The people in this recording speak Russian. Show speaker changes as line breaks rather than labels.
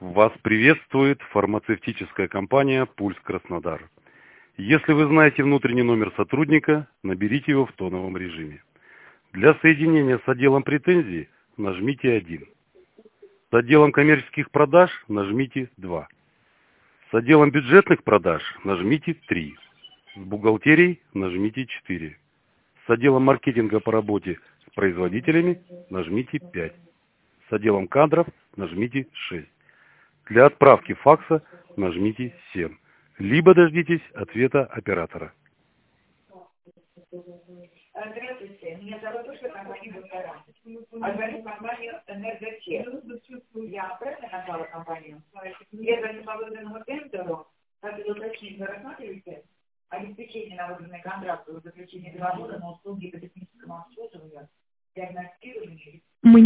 Вас приветствует фармацевтическая компания «Пульс Краснодар». Если вы знаете внутренний номер сотрудника, наберите его в тоновом режиме. Для соединения с отделом претензий нажмите 1. С отделом коммерческих продаж нажмите 2. С отделом бюджетных продаж нажмите 3. С бухгалтерией нажмите 4. С отделом маркетинга по работе с производителями нажмите 5. С отделом кадров нажмите 6. Для отправки факса нажмите 7. Либо дождитесь ответа оператора.
Здравствуйте, меня зовут Ольга, компания «Доктора». А звоню компанию «Энерготех». Я правильно назвала компанию? Я звоню по выданному тендеру. Хотела уточнить, вы рассматриваете обеспечение на выданный контракт, заключение договора на услуги по техническому